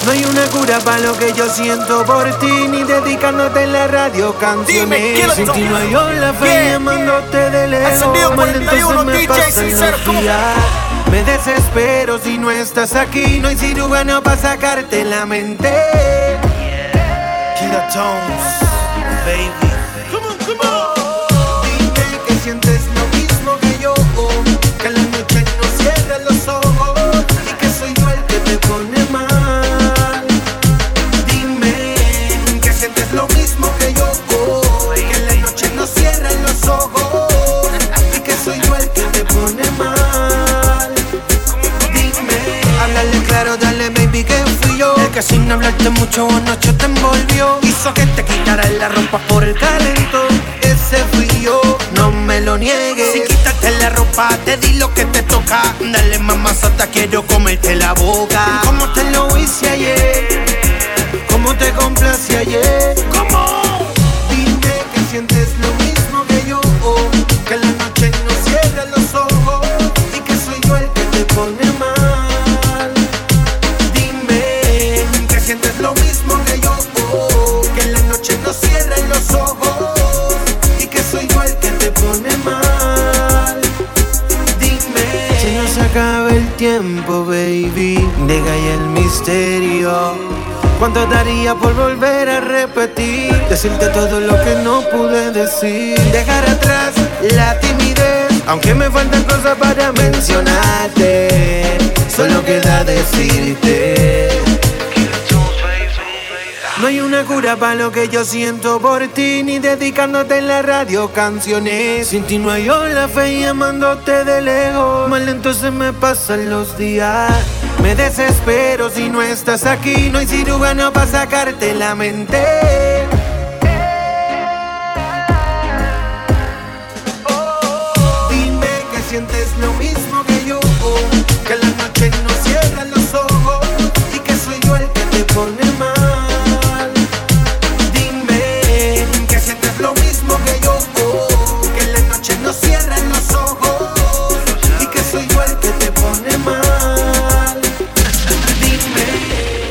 No hay una cura para lo que yo siento por ti, ni dedicándote en la radio canciones. Sin ti no hay ola, fe llamándote de lejos. Mal entonces me pasan los días. Me desespero si no estás aquí. No hay cirujano para sacarte la mente. Killer Tones, baby. Come on. Dime que sientes lo mismo que yo, que en la noche no cierras los ojos y que soy yo el que te pone mal. Dime que sientes lo mismo que yo, que en la noche no cierras los ojos y que soy yo el que te pone mal. Dime, háblale claro, dale baby que fui yo el que sin hablarte mucho anoche te envolvió. Hizo que te quitara la ropa por el calentón. Ese fui yo, no me lo niegues. Si quítate la ropa, te di lo que te toca. Dale mamazota, quiero comerte la boca. ¿Cómo te lo hice ayer? ¿Cómo te complací ayer? ¿Cómo? Dime que sientes lo mismo que yo, que en la noche no cierras los ojos y que soy yo el que te pone mal. Dime que sientes lo mismo que yo, que en la noche no cierras los ojos y que soy yo el que te pone mal. Dime, se nos acaba el tiempo, baby, deja ya el misterio. ¿Cuánto daría por volver a repetir? Decirte todo lo que no pude decir. Dejar atrás la timidez, aunque me faltan cosas para mencionarte. Solo queda decirte. No hay una cura para lo que yo siento por ti, ni dedicándote en la radio canciones. Sin ti no hay ola, fe llamándote de lejos. Mal entonces me pasan los días. Me desespero si no estás aquí. No hay cirujano para sacarte la mente. Dime que sientes lo mismo